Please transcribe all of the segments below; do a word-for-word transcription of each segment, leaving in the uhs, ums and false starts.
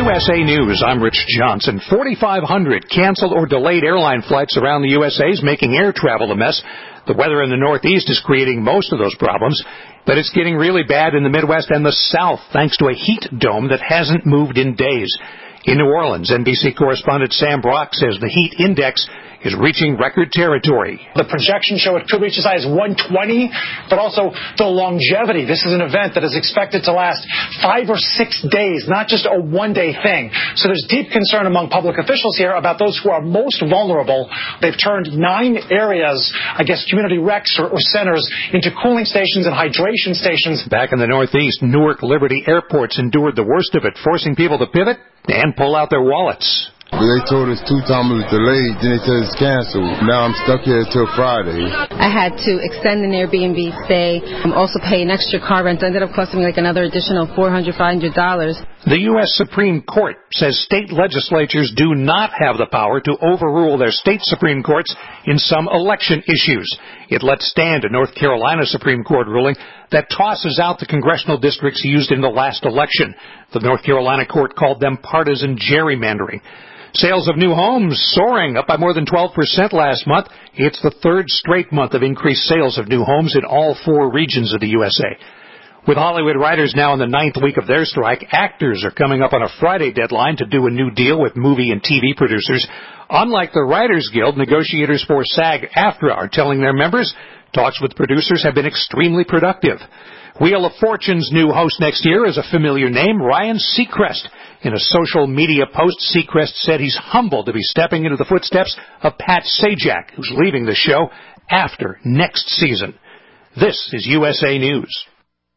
U S A News, I'm Rich Johnson. forty-five hundred canceled or delayed airline flights around the U S A is making air travel a mess. The weather in the Northeast is creating most of those problems, but it's getting really bad in the Midwest and the South thanks to a heat dome that hasn't moved in days. In New Orleans, N B C correspondent Sam Brock says the heat index is reaching record territory. The projections show it could reach as high as one twenty, but also the longevity. This is an event that is expected to last five or six days, not just a one-day thing. So there's deep concern among public officials here about those who are most vulnerable. They've turned nine areas, I guess community recs or, or centers, into cooling stations and hydration stations. Back in the Northeast, Newark Liberty Airports endured the worst of it, forcing people to pivot and pull out their wallets. They told us two times it was delayed, then they said it's canceled. Now I'm stuck here until Friday. I had to extend an Airbnb stay, um, also pay an extra car rent. It ended up costing me like another additional four hundred dollars, five hundred dollars. The U S Supreme Court says state legislatures do not have the power to overrule their state Supreme Courts in some election issues. It lets stand a North Carolina Supreme Court ruling that tosses out the congressional districts used in the last election. The North Carolina court called them partisan gerrymandering. Sales of new homes soaring, up by more than twelve percent last month. It's the third straight month of increased sales of new homes in all four regions of the U S A. With Hollywood writers now in the ninth week of their strike, actors are coming up on a Friday deadline to do a new deal with movie and T V producers. Unlike the Writers Guild, negotiators for SAG-AFTRA are telling their members talks with producers have been extremely productive. Wheel of Fortune's new host next year is a familiar name, Ryan Seacrest. In a social media post, Seacrest said he's humbled to be stepping into the footsteps of Pat Sajak, who's leaving the show after next season. This is U S A News.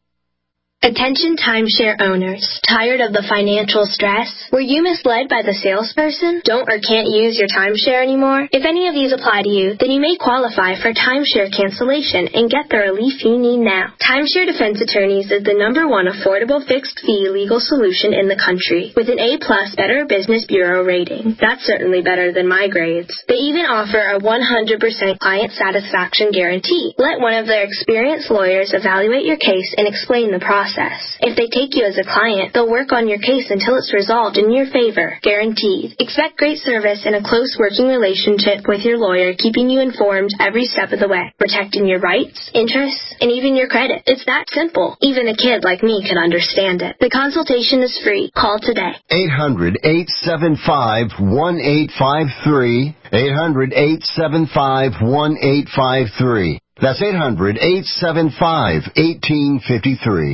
Attention timeshare owners. Tired of the financial stress? Were you misled by the salesperson? Don't or can't use your timeshare anymore? If any of these apply to you, then you may qualify for timeshare cancellation and get the relief you need now. Timeshare Defense Attorneys is the number one affordable fixed-fee legal solution in the country with an A-plus Better Business Bureau rating. That's certainly better than my grades. They even offer a one hundred percent client satisfaction guarantee. Let one of their experienced lawyers evaluate your case and explain the process. If they take you as a client, they'll work on your case until it's resolved in your favor. Guaranteed. Expect great service and a close working relationship with your lawyer, keeping you informed every step of the way, protecting your rights, interests, and even your credit. It's that simple. Even a kid like me can understand it. The consultation is free. Call today. eight hundred, eight seven five, one eight five three. eight hundred, eight seven five, one eight five three. That's eight hundred, eight seven five, one eight five three.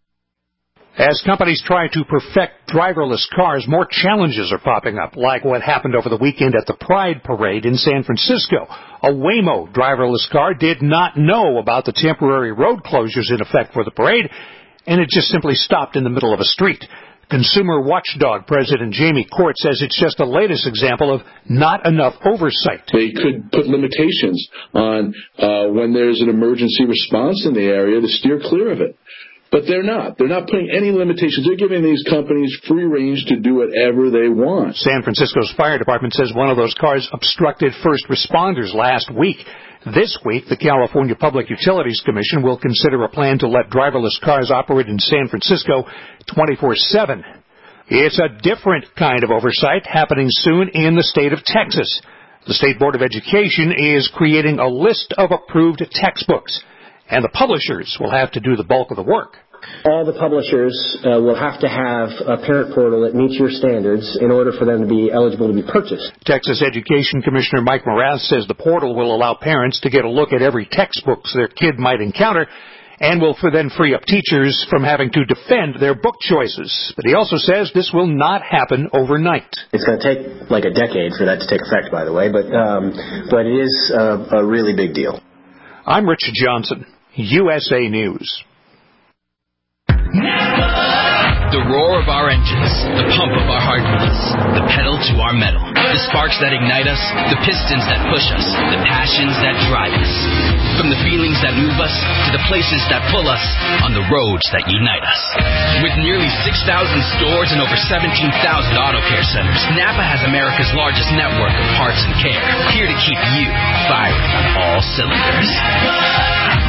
As companies try to perfect driverless cars, more challenges are popping up, like what happened over the weekend at the Pride Parade in San Francisco. A Waymo driverless car did not know about the temporary road closures in effect for the parade, and it just simply stopped in the middle of a street. Consumer Watchdog President Jamie Court says it's just the latest example of not enough oversight. They could put limitations on uh, when there's an emergency response in the area to steer clear of it. But they're not. They're not putting any limitations. They're giving these companies free range to do whatever they want. San Francisco's fire department says one of those cars obstructed first responders last week. This week, the California Public Utilities Commission will consider a plan to let driverless cars operate in San Francisco twenty-four seven. It's a different kind of oversight happening soon in the state of Texas. The State Board of Education is creating a list of approved textbooks, and the publishers will have to do the bulk of the work. All the publishers uh, will have to have a parent portal that meets your standards in order for them to be eligible to be purchased. Texas Education Commissioner Mike Moraz says the portal will allow parents to get a look at every textbook their kid might encounter and will for then free up teachers from having to defend their book choices. But he also says this will not happen overnight. It's going to take like a decade for that to take effect, by the way, but, um, but it is a, a really big deal. I'm Rich Johnson, U S A News. The roar of our engines, the pump of our heartbeats, the pedal to our metal, the sparks that ignite us, the pistons that push us, the passions that drive us. From the feelings that move us to the places that pull us on the roads that unite us. With nearly six thousand stores and over seventeen thousand auto care centers, Napa has America's largest network of parts and care, here to keep you firing on all cylinders.